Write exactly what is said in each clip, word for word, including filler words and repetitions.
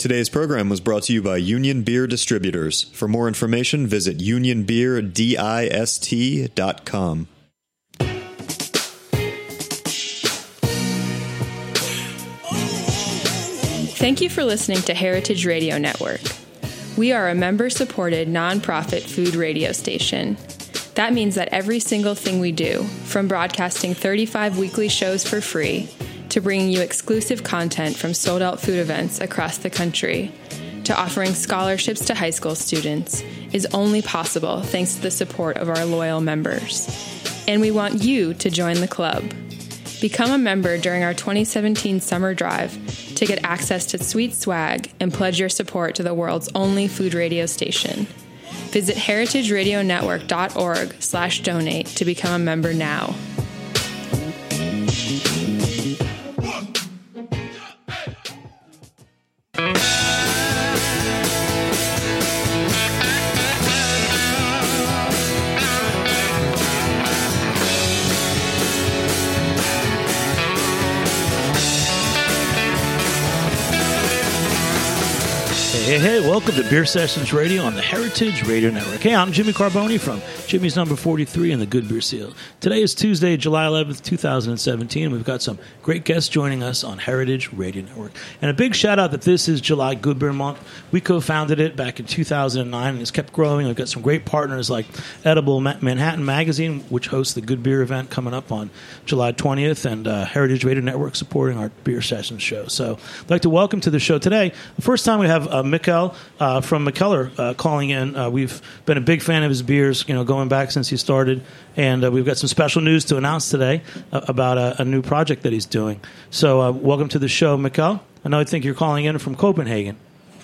Today's program was brought to you by Union Beer Distributors. For more information, visit union beer dist dot com. Thank you for listening to Heritage Radio Network. We are a member-supported, nonprofit food radio station. That means that every single thing we do, from broadcasting thirty-five weekly shows for free, to bringing you exclusive content from sold-out food events across the country, to offering scholarships to high school students, is only possible thanks to the support of our loyal members. And we want you to join the club. Become a member during our twenty seventeen summer drive to get access to sweet swag and pledge your support to the world's only food radio station. Visit heritageradionetwork.org slash donate to become a member now. Hey, hey, welcome to Beer Sessions Radio on the Heritage Radio Network. Hey, I'm Jimmy Carboni from Jimmy's Number forty-three and the Good Beer Seal. Today is Tuesday, July eleventh, twenty seventeen. We've got some great guests joining us on Heritage Radio Network. And a big shout out that this is July Good Beer Month. We co-founded it back in two thousand nine and it's kept growing. We've got some great partners like Edible Manhattan Magazine, which hosts the Good Beer event coming up on July twentieth, and uh, Heritage Radio Network supporting our Beer Sessions show. So I'd like to welcome to the show today. The first time we have uh, Mikkel uh, from Mikkeller uh, calling in. Uh, we've been a big fan of his beers, you know, going back since he started, and uh, we've got some special news to announce today uh, about a, a new project that he's doing. So, uh, welcome to the show, Mikkel. I know I think you're calling in from Copenhagen.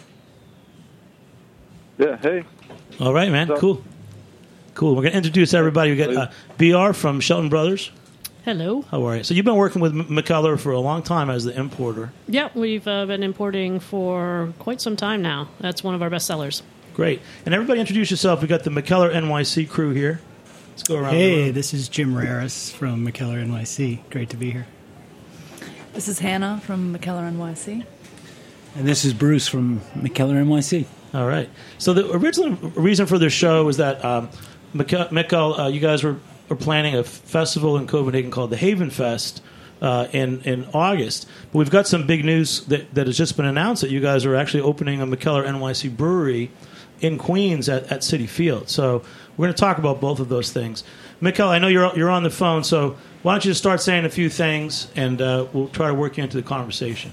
Yeah. Hey. All right, man. Cool. Cool. We're going to introduce everybody. We got uh, B R from Shelton Brothers. Hello. How are you? So you've been working with Mikkeller for a long time as the importer. Yeah, we've uh, been importing for quite some time now. That's one of our best sellers. Great. And everybody introduce yourself. We got the Mikkeller N Y C crew here. Let's go around. Hey, this is Jim Raris from Mikkeller N Y C. Great to be here. This is Hannah from Mikkeller N Y C. And this is Bruce from Mikkeller N Y C. All right. So the original reason for this show was that um, Mikkel, uh, you guys were We're planning a festival in Copenhagen called the Haven Fest uh, in in August. But we've got some big news that, that has just been announced that you guys are actually opening a Mikkeller N Y C brewery in Queens at, at Citi Field. So we're going to talk about both of those things. Mikkel, I know you're you're on the phone, so why don't you just start saying a few things, and uh, we'll try to work you into the conversation.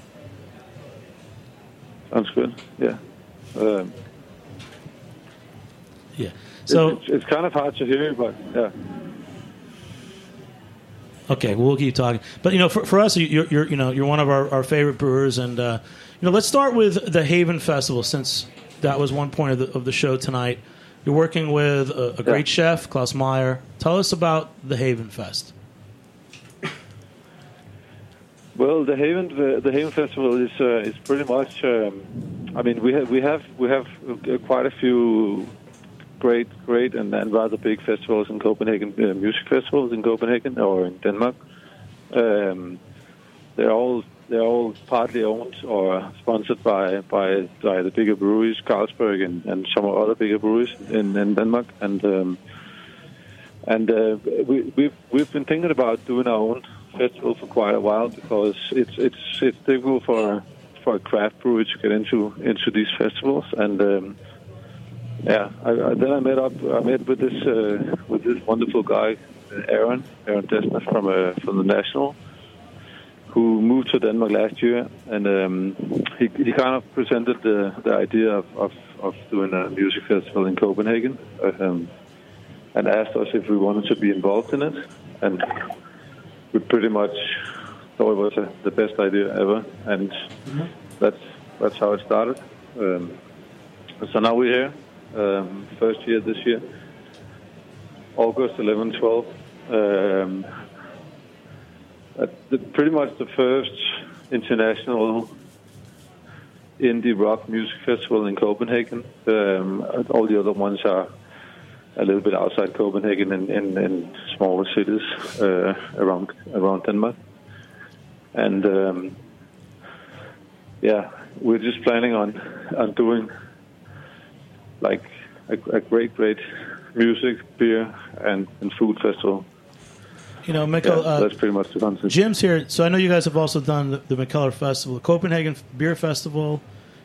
Sounds good. Yeah. Um, yeah. So it's, it's kind of hard to hear, but yeah. Okay, well, we'll keep talking. But you know, for, for us, you're, you're you know you're one of our, our favorite brewers, and uh, you know, let's start with the Haven Festival, since that was one point of the, of the show tonight. You're working with a, a great yeah. chef, Klaus Meyer. Tell us about the Haven Fest. Well, the Haven the, the Haven Festival is uh, is pretty much. Um, I mean, we have we have we have quite a few great, great, and, and rather big festivals in Copenhagen, uh, music festivals in Copenhagen or in Denmark. Um, they're all they're all partly owned or sponsored by by, by the bigger breweries, Carlsberg and, and some other bigger breweries in, in Denmark. And um, and uh, we, we've we've been thinking about doing our own festival for quite a while, because it's it's it's difficult for for a craft brewery to get into into these festivals. And um, yeah, I, I, then I met up. I met with this uh, with this wonderful guy, Aaron Aaron Dessner from uh, from the National, who moved to Denmark last year, and um, he he kind of presented the the idea of, of, of doing a music festival in Copenhagen, um, and asked us if we wanted to be involved in it, and we pretty much thought it was a, the best idea ever, and mm-hmm. that's that's how it started. Um, so now we're here, um, first year this year, August eleventh, twelfth. Um, at the, pretty much the first international indie rock music festival in Copenhagen. Um, all the other ones are a little bit outside Copenhagen in, in, in smaller cities uh, around around Denmark. And um, yeah, we're just planning on on doing like a, a great, great music, beer, and, and food festival. You know, Mikkel, yeah, uh, that's pretty much the concept. Jim's here, so I know you guys have also done the, the Mikkeller Festival, the Copenhagen Beer Festival,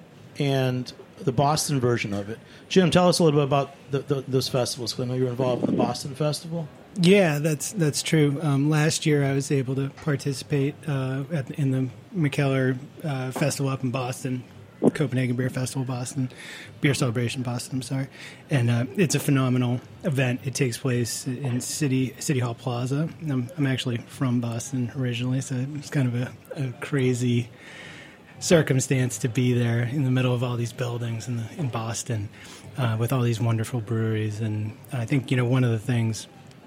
and the Boston version of it. Jim, tell us a little bit about the, the, those festivals, because I know you're involved in the Boston Festival. Yeah, that's that's true. Um, last year, I was able to participate uh, at, in the Mikkeller uh, Festival up in Boston, Copenhagen Beer Festival, Boston, Beer Celebration, Boston. I'm sorry, and uh, it's a phenomenal event. It takes place in City City Hall Plaza. I'm, I'm actually from Boston originally, so it's kind of a, a crazy circumstance to be there in the middle of all these buildings in the, in Boston uh, with all these wonderful breweries. And I think, you know, one of the things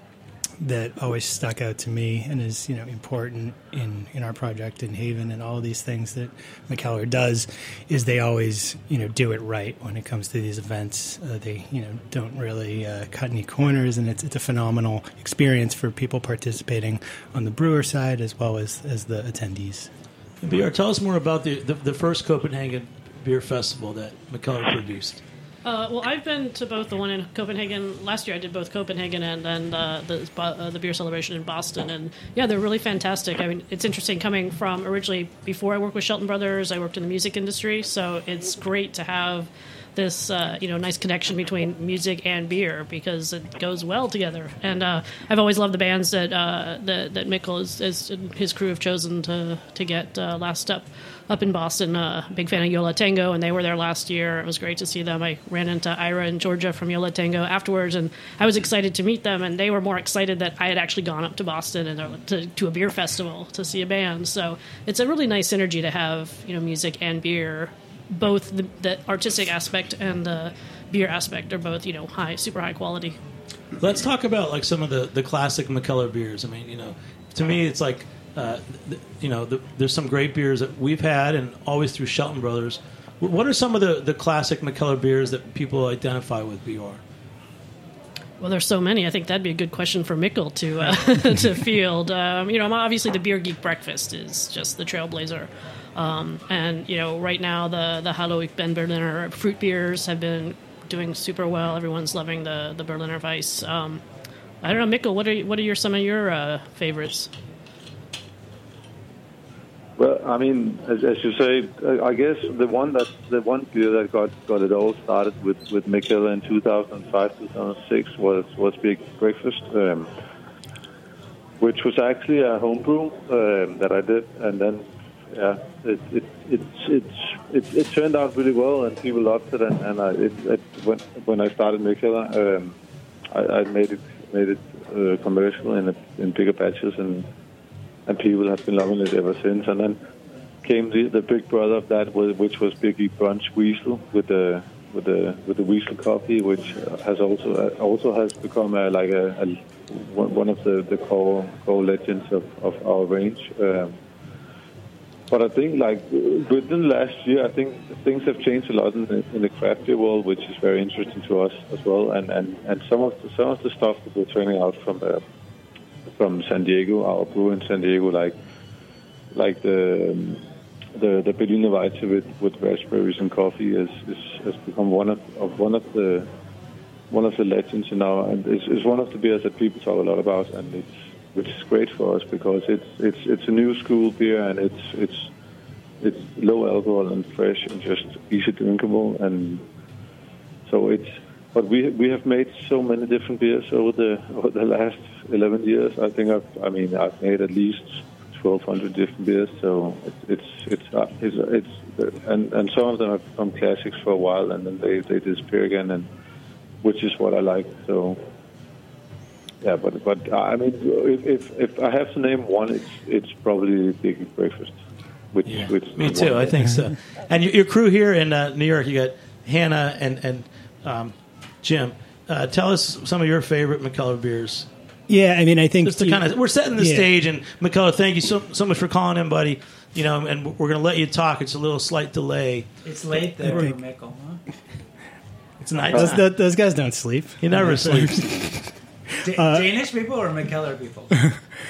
that always stuck out to me and is, you know, important in, in our project in Haven and all these things that Mikkeller does is they always, you know, do it right when it comes to these events. Uh, they, you know, don't really uh, cut any corners, and it's it's a phenomenal experience for people participating on the brewer side as well as, as the attendees. B R, tell us more about the, the, the first Copenhagen Beer Festival that Mikkeller produced. Uh, well, I've been to both the one in Copenhagen. Last year I did both Copenhagen and then uh, the uh, the beer celebration in Boston. And, yeah, they're really fantastic. I mean, it's interesting coming from originally before I worked with Shelton Brothers, I worked in the music industry. So it's great to have this, uh, you know, nice connection between music and beer because it goes well together. And uh, I've always loved the bands that uh, that, that Mikkel is, is, his crew have chosen to to get uh, last up up in Boston. Uh, big fan of Yo La Tengo, and they were there last year. It was great to see them. I ran into Ira and Georgia from Yo La Tengo afterwards, and I was excited to meet them, and they were more excited that I had actually gone up to Boston and uh, to, to a beer festival to see a band. So it's a really nice synergy to have, you know, music and beer. Both the, the artistic aspect and the beer aspect are both, you know, high, super high quality. Let's talk about like some of the, the classic Mikkeller beers. I mean, you know, to me, it's like, uh, th- you know, the, there's some great beers that we've had and always through Shelton Brothers. What are some of the, the classic Mikkeller beers that people identify with, B R? Well, there's so many. I think that'd be a good question for Mikkel to uh, to field. Um, you know, obviously the Beer Geek Breakfast is just the trailblazer. Um, and, you know, right now the, the Hallo Ich bin Berliner fruit beers have been doing super well. Everyone's loving the, the Berliner Weiss. Um, I don't know, Mikkel, what are what are your, some of your uh, favorites? Well, I mean, as, as you say, I guess the one that the one beer that got, got it all started with with Mikkeller in two thousand five, two thousand six was was Beer Geek Breakfast, um, which was actually a homebrew um, that I did, and then yeah, it it it it it, it turned out really well, and people loved it, and, and I, it, it when when I started Mikkeller, um, I, I made it made it uh, commercial in a, in bigger batches and. And people have been loving it ever since. And then came the, the big brother of that, which was Beer Geek Brunch Weasel with the with the with the Weasel coffee, which has also also has become a, like a, a one of the, the core core legends of, of our range. Um, but I think like within the last year, I think things have changed a lot in the, in the craft beer world, which is very interesting to us as well. And and, and some of the, some of the stuff that we're turning out from the from San Diego, our brew in San Diego, like like the um, the the Berliner Weiss with, with raspberries and coffee is, is has become one of, of one of the one of the legends now, and it's, it's one of the beers that people talk a lot about, and it's which is great for us because it's it's it's a new school beer, and it's it's it's low alcohol and fresh and just easy drinkable, and so it's. But we we have made so many different beers over the over the last eleven years. I think I've I mean I've made at least twelve hundred different beers. So it's it's it's, uh, it's, it's and and some of them have become classics for a while, and then they, they disappear again, and which is what I like. So yeah, but but I mean if if, if I have to name one, it's it's probably Beer Geek Breakfast. Which, Yeah. which Me too. I think so. And your, your crew here in uh, New York, you got Hannah and and. Um, Jim, uh, tell us some of your favorite Mikkeller beers. Yeah, I mean, I think Just to kind of, we're setting the yeah. stage, and Mikkeller, thank you so so much for calling in, buddy. You know, and we're going to let you talk. It's a little slight delay. It's late there Okay. for Mikkel, huh? It's nice. those, those, those guys don't sleep. He never sleeps. Da- Uh, Danish people or Mikkeller people?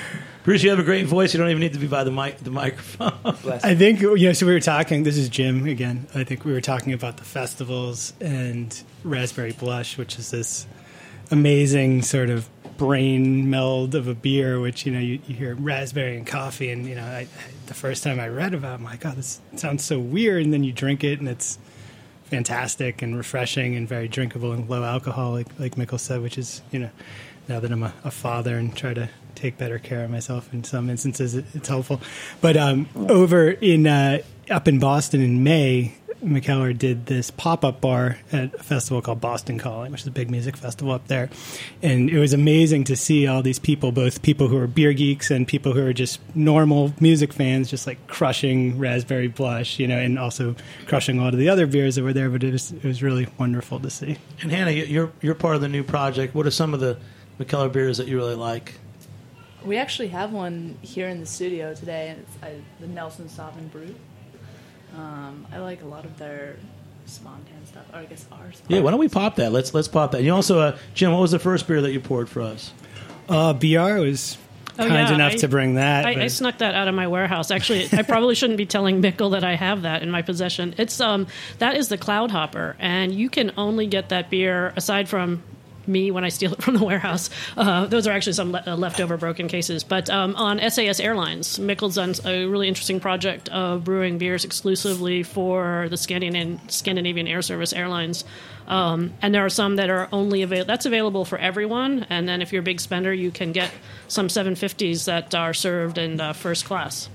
Bruce, you have a great voice. You don't even need to be by the mic, the microphone. I think, you know, so we were talking, this is Jim again. I think we were talking about the festivals and Raspberry Blush, which is this amazing sort of brain meld of a beer, which, you know, you, you hear raspberry and coffee. And, you know, I, the first time I read about it, I'm like, oh, this sounds so weird. And then you drink it and it's fantastic and refreshing and very drinkable and low alcohol, like, like Mikkel said, which is, you know, now that I'm a, a father and try to take better care of myself in some instances, it, it's helpful. But um, over in uh, up in Boston in May, Mikkeller did this pop-up bar at a festival called Boston Calling, which is a big music festival up there. And it was amazing to see all these people, both people who are beer geeks and people who are just normal music fans, just like crushing Raspberry Blush, you know, and also crushing a lot of the other beers that were there. But it was, it was really wonderful to see. And Hannah, you're you're part of the new project. What are some of the Mikkeller beers that you really like? We actually have one here in the studio today, and it's I, the Nelson Sauvin Brut. Um, I like a lot of their Spontan stuff, or I guess ours. Yeah, why don't we pop that? Let's let's pop that. You also, uh, Jim, what was the first beer that you poured for us? Uh, B R was Oh, kind yeah, enough I- to bring that. I, but- I snuck that out of my warehouse. Actually, I probably shouldn't be telling Mikkel that I have that in my possession. It's um that is the Cloud Hopper, and you can only get that beer aside from me when I steal it from the warehouse. Uh, those are actually some le- uh, leftover broken cases. But um, on S A S Airlines, Mikkel's done a really interesting project of brewing beers exclusively for the Scandinavian, Scandinavian Air Service Airlines. Um, and there are some that are only available. That's available for everyone. And then if you're a big spender, you can get some seven fifties that are served in uh, first class.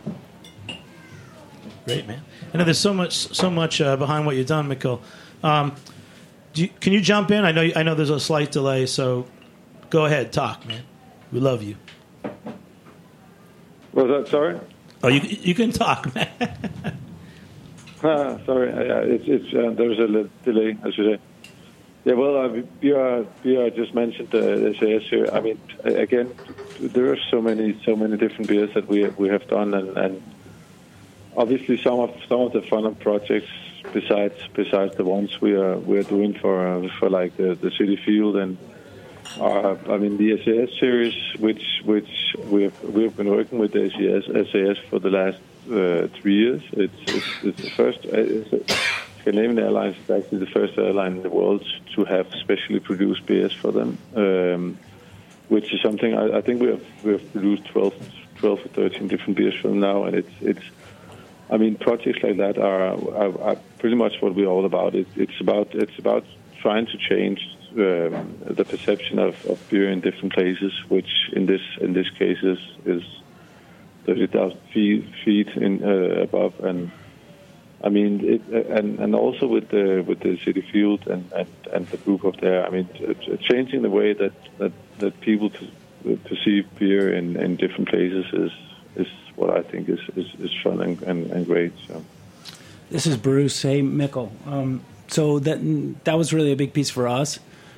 Great, man. I know there's so much so much uh, behind what you've done, Mikkel. Um, do you, can you jump in? I know I know there's a slight delay, so go ahead, talk, man. We love you. Was that sorry? Oh, you you can talk, man. Ah, sorry, yeah, it's, it's uh, there's a little delay, as you say. Yeah, well, uh, we are we are just mentioned the S A S here. I mean, again, there are so many so many different beers that we we have done, and, and obviously some of some of the fun projects besides besides the ones we are we are doing for uh, for like the, the City Field and uh, I mean the S A S series, which which we have we have been working with the S A S S A S for the last uh, three years. It's it's, it's the first. It's a, Scandinavian Airlines is actually the first airline in the world to have specially produced beers for them, um, which is something I, I think we have we have produced twelve, twelve or thirteen different beers for them now, and it's it's. I mean, projects like that are, are, are pretty much what we're all about. It, it's about it's about trying to change um, the perception of, of beer in different places, which in this in this case is, is thirty thousand feet, feet in uh, above, and I mean, it, and and also with the with the City Field and, and, and the group up there. I mean, uh, changing the way that that, that people perceive beer in, in different places is is what I think is, is, is fun and, and, and great. So. This is Bruce. Hey, Mikkel. Um, so that that was really a big piece for us.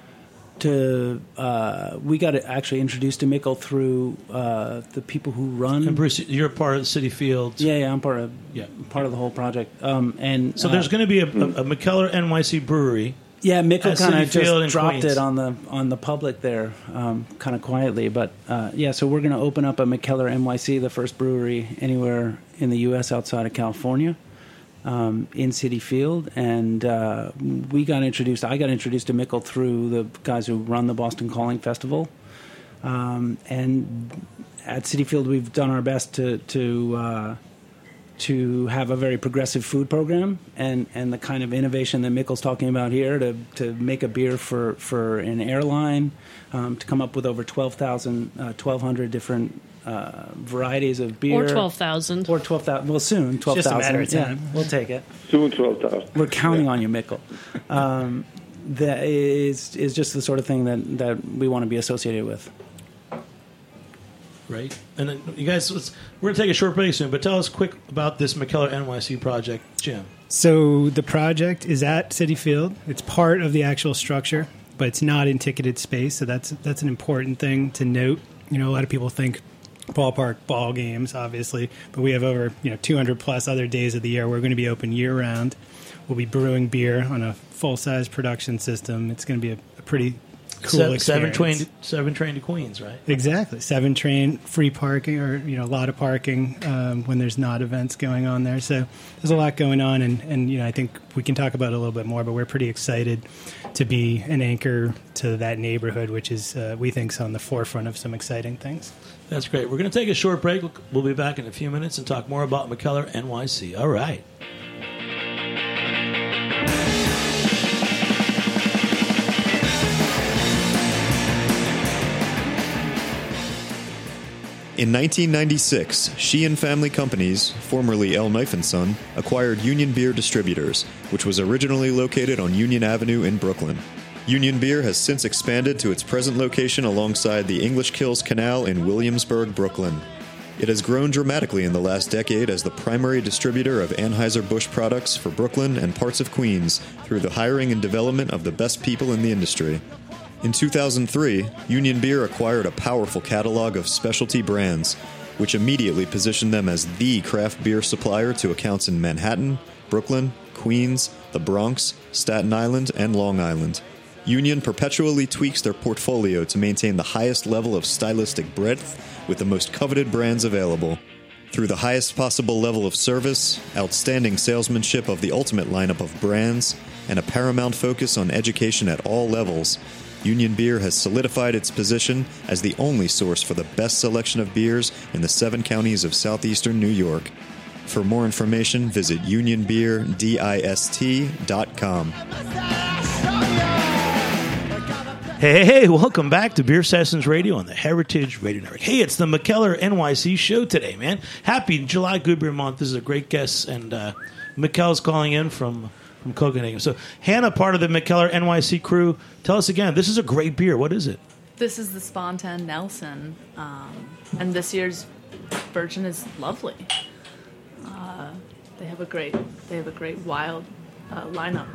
To uh, we got actually introduced to Mikkel through uh, the people who run. And Bruce, you're part of the City Field. Yeah, yeah, I'm part of yeah. part of the whole project. Um, and so uh, there's going to be a, a, a Mikkeller N Y C brewery. Yeah, Mikkel kind of just dropped Queens. it on the on the public there, um, kind of quietly. But uh, yeah, so we're going to open up a Mikkeller N Y C, the first brewery anywhere in the U S outside of California, um, in City Field. And uh, we got introduced. I got introduced to Mikkel through the guys who run the Boston Calling Festival. Um, and at City Field, we've done our best to to uh, to have a very progressive food program and, and the kind of innovation that Mikkel's talking about here to, to make a beer for, for an airline, um, to come up with over twelve thousand, uh, twelve hundred different uh, varieties of beer. Or twelve thousand. Or twelve thousand. Well, soon, twelve thousand. Just a matter of time. Yeah, we'll take it. Soon twelve thousand. We're counting yeah. on you, Mikkel. Um, that is, is just the sort of thing that, that we want to be associated with. Right. And then you guys, let's, we're going to take a short break soon, but tell us quick about this Mikkeller N Y C project, Jim. So the project is at City Field. It's part of the actual structure, but it's not in ticketed space, so that's that's an important thing to note. You know, a lot of people think ballpark ball games, obviously, but we have over you know two hundred plus other days of the year. We're going to be open year round. We'll be brewing beer on a full size production system. It's going to be a, a pretty cool seven, experience. Seven train, seven train to Queens, right? Exactly. Seven train, free parking, or you know, a lot of parking um, when there's not events going on there. So there's a lot going on, and, and you know, I think we can talk about it a little bit more. But we're pretty excited to be an anchor to that neighborhood, which is uh, we think is on the forefront of some exciting things. That's great. We're going to take a short break. We'll be back in a few minutes and talk more about McKellar N Y C. All right. In nineteen ninety-six, Sheehan Family Companies, formerly L. Knife and Son, acquired Union Beer Distributors, which was originally located on Union Avenue in Brooklyn. Union Beer has since expanded to its present location alongside the English Kills Canal in Williamsburg, Brooklyn. It has grown dramatically in the last decade as the primary distributor of Anheuser-Busch products for Brooklyn and parts of Queens through the hiring and development of the best people in the industry. In two thousand three, Union Beer acquired a powerful catalog of specialty brands, which immediately positioned them as the craft beer supplier to accounts in Manhattan, Brooklyn, Queens, the Bronx, Staten Island, and Long Island. Union perpetually tweaks their portfolio to maintain the highest level of stylistic breadth with the most coveted brands available. Through the highest possible level of service, outstanding salesmanship of the ultimate lineup of brands, and a paramount focus on education at all levels, Union Beer has solidified its position as the only source for the best selection of beers in the seven counties of southeastern New York. For more information, visit union beer dist dot com. Hey, hey, hey, welcome back to Beer Sessions Radio on the Heritage Radio Network. Hey, it's the McKellar N Y C show today, man. Happy July Good Beer Month. This is a great guest, and uh, McKellar's calling in from... from Copenhagen. So, Hannah, part of the McKellar N Y C crew, tell us again, this is a great beer. What is it? This is the Spontan Nelson, um, and this year's version is lovely. Uh, they have a great, they have a great wild uh, lineup.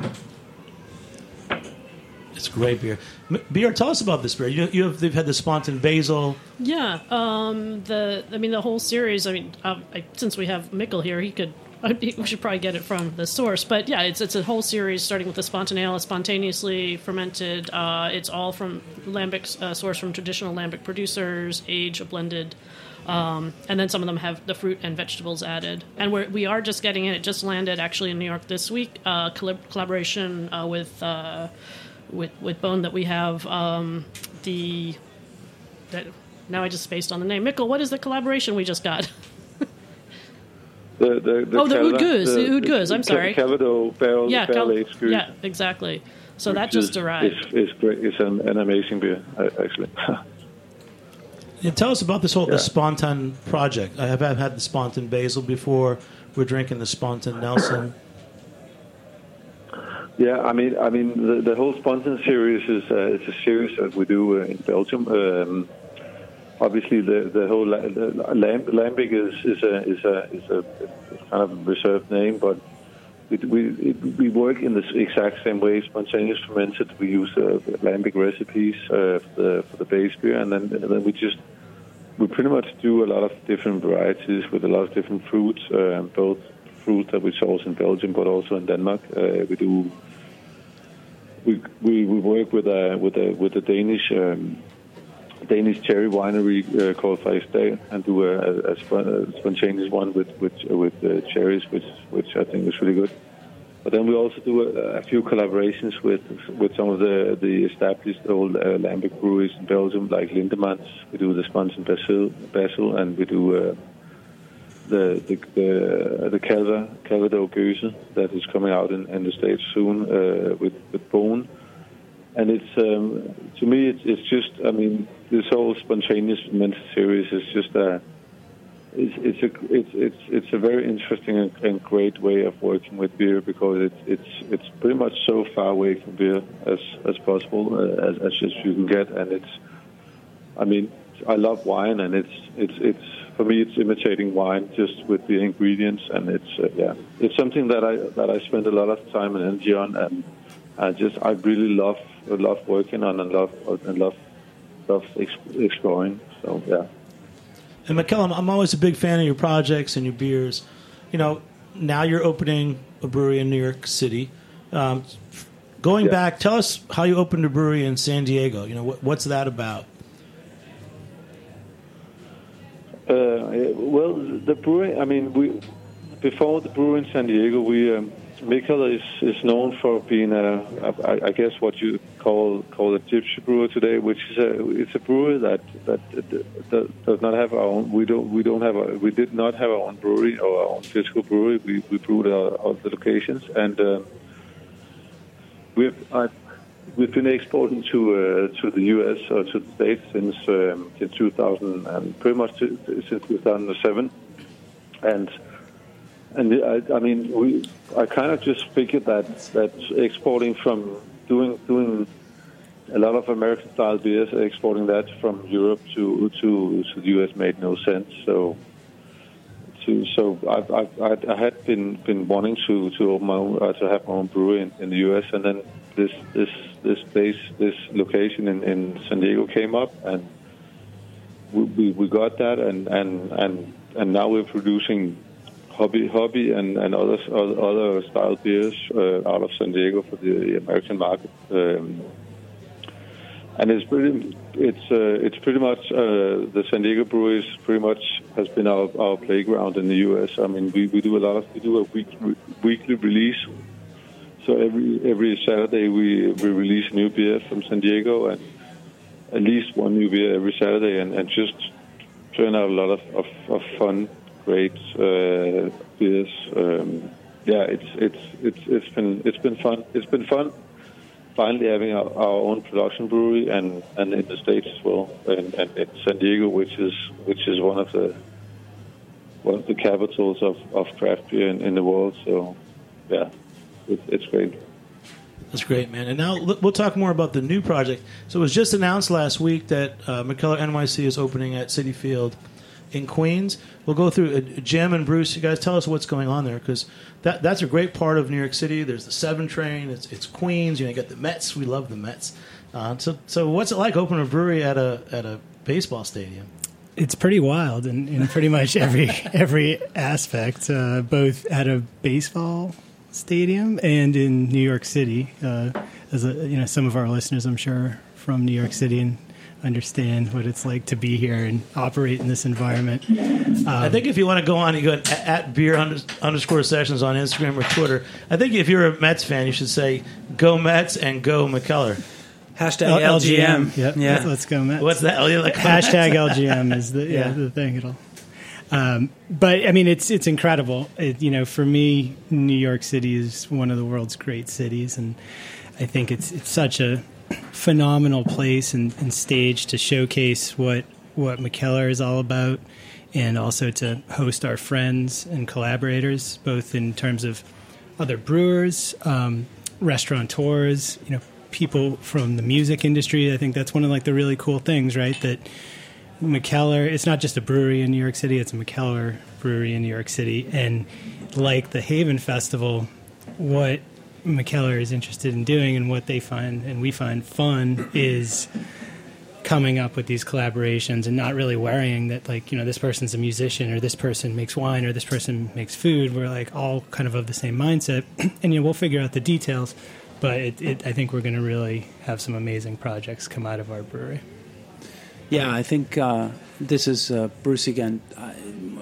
It's great beer. M- beer, tell us about this beer. You, you have, they've had the Spontan Basil. Yeah, um, the I mean the whole series. I mean, uh, I, since we have Mikkel here, he could. We should probably get it from the source, but yeah, it's it's a whole series starting with the Spontanale, spontaneously fermented. Uh, it's all from lambic, uh, sourced from traditional lambic producers, age blended, um, and then some of them have the fruit and vegetables added. And we're, we are just getting it. It just landed actually in New York this week. Uh, collab- collaboration uh, with uh, with with Bone that we have um, the. That, now I just spaced on the name. Mikkel, what is the collaboration we just got? The, the, the oh, the Calva, Oud Goose. The, The Oud Goose. I'm sorry. Calvados barrel, yeah, barrel Cal- aged goose. Yeah, exactly. So that Which just is, arrived. It's, it's great. It's an, an amazing beer, actually. Yeah, tell us about this whole Yeah. the Spontan project. I have I've had the Spontan Basil before. We're drinking the Spontan Nelson. Yeah, I mean, I mean, the, the whole Spontan series is uh, it's a series that we do uh, in Belgium. Um, obviously, the the whole la- the lamb, lambic is is a is a is a kind of a reserved name, but we we it, we work in the exact same way. Spontaneous fermented. We use uh, lambic recipes uh, for the for the base beer, and then and then we just we pretty much do a lot of different varieties with a lot of different fruits, uh, both fruit that we source in Belgium, but also in Denmark. Uh, we do. We, we we work with a with a with a Danish um, Danish cherry winery uh, called Frederiksdal and do a, a, a spontaneous one with with with uh, cherries, which which I think is really good. But then we also do a, a few collaborations with with some of the the established old uh, lambic breweries in Belgium, like Lindemans. We do the Spontan Basil, Basil, and we do uh, the the the, the Calva Calvados Goose that is coming out in, in the States soon uh, with with Bone. And it's um, to me, it's, it's just. I mean, this whole spontaneous fermented series is just a. It's it's a it's it's it's a very interesting and, and great way of working with beer because it's it's it's pretty much so far away from beer as as possible uh, as as you can get, and it's. I mean, I love wine, and it's it's it's for me it's imitating wine just with the ingredients, and it's uh, yeah, it's something that I that I spend a lot of time and energy on, and I just I really love love working on and love and love love exploring. So yeah. And McKellar, I'm always a big fan of your projects and your beers. You know, now you're opening a brewery in New York City. Um, going Yeah. back, tell us how you opened a brewery in San Diego. You know, what, what's that about? Uh, well, the brewery. I mean, we before the brewery in San Diego, we um, Mikkeller is, is known for being a, I, I guess what you call call a gypsy brewer today, which is a it's a brewery that that, that, that does not have our own. We don't we don't have a, we did not have our own brewery or our own physical brewery. We we brewed at our, the locations, and uh, we've I, we've been exporting to uh, to the U S or to the States since um, since two thousand and pretty much to, since two thousand seven, and. And I, I mean, we. I kind of just figured that that exporting from doing doing a lot of American style beers, exporting that from Europe to to, to the U S made no sense. So, to so I I, I had been, been wanting to to open my own, uh, to have my own brewery in, in the U S, and then this this this place this location in, in San Diego came up, and we we, we got that, and, and and and now we're producing hobby, hobby, and, and other other style beers uh, out of San Diego for the American market, um, and it's pretty it's uh, it's pretty much uh, the San Diego breweries pretty much has been our, our playground in the U S. I mean, we, we do a lot of we do a week, weekly release, so every every Saturday we, we release a new beer from San Diego, and at least one new beer every Saturday, and, and just turn out a lot of, of, of fun. Great uh, beers. Um, yeah, it's it's it's it's been it's been fun. It's been fun. Finally, having our, our own production brewery, and, and in the States as well, and, and in San Diego, which is which is one of the one of the capitals of, of craft beer in, in the world. So, yeah, it, it's great. That's great, man. And now we'll talk more about the new project. So it was just announced last week that uh, Mikkeller N Y C is opening at Citi Field in Queens. We'll go through uh, Jim and Bruce. You guys tell us what's going on there, because that that's a great part of New York City. There's the seven train. It's it's Queens. You know, you got the Mets. We love the Mets. Uh, so so what's it like opening a brewery at a at a baseball stadium? It's pretty wild in, in pretty much every every aspect, uh, both at a baseball stadium and in New York City. Uh, as a, you know, some of our listeners, I'm sure, are from New York City and understand what it's like to be here and operate in this environment. Um, I think if you want to go on, you go at, at beer underscore sessions on Instagram or Twitter. I think if you're a Mets fan, you should say "Go Mets" and "Go Mikkeller." Hashtag L G M. Yep. Yeah, let's go Mets. What's that? Oh, yeah, like Hashtag L G M is the yeah, Yeah. the thing. It'll. Um, but I mean, it's it's incredible. It, you know, for me, New York City is one of the world's great cities, and I think it's it's such a phenomenal place and, and stage to showcase what what Mikkeller is all about, and also to host our friends and collaborators, both in terms of other brewers, um, restaurateurs, you know, people from the music industry. I think that's one of like the really cool things, right? That Mikkeller, it's not just a brewery in New York City, it's a Mikkeller brewery in New York City. And like the Haven Festival, what Mikkeller is interested in doing and what they find and we find fun is coming up with these collaborations and not really worrying that, like, you know, this person's a musician or this person makes wine or this person makes food. We're like all kind of of the same mindset, and you know, we'll figure out the details, but it, it, I think we're going to really have some amazing projects come out of our brewery. Yeah, I think uh, this is uh, Bruce again. Uh,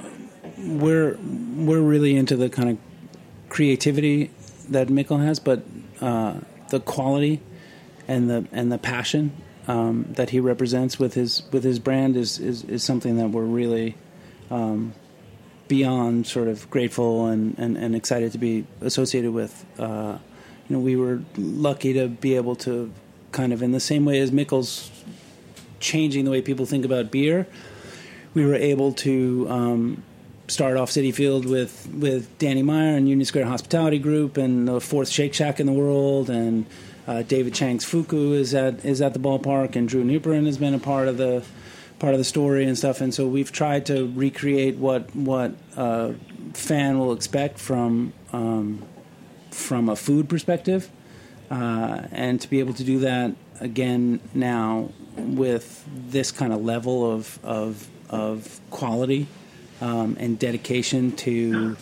we're we're really into the kind of creativity that Mikkel has, but uh, the quality and the and the passion um, that he represents with his with his brand is is, is something that we're really um, beyond sort of grateful and, and, and excited to be associated with. Uh, you know, we were lucky to be able to kind of, in the same way as Mikkel's changing the way people think about beer, we were able to um, start off Citi Field with, with Danny Meyer and Union Square Hospitality Group and the fourth Shake Shack in the world, and uh, David Chang's Fuku is at is at the ballpark, and Drew Newperin has been a part of the part of the story and stuff. And so we've tried to recreate what what a fan will expect from um, from a food perspective, uh, and to be able to do that again now with this kind of level of of, of quality um, and dedication to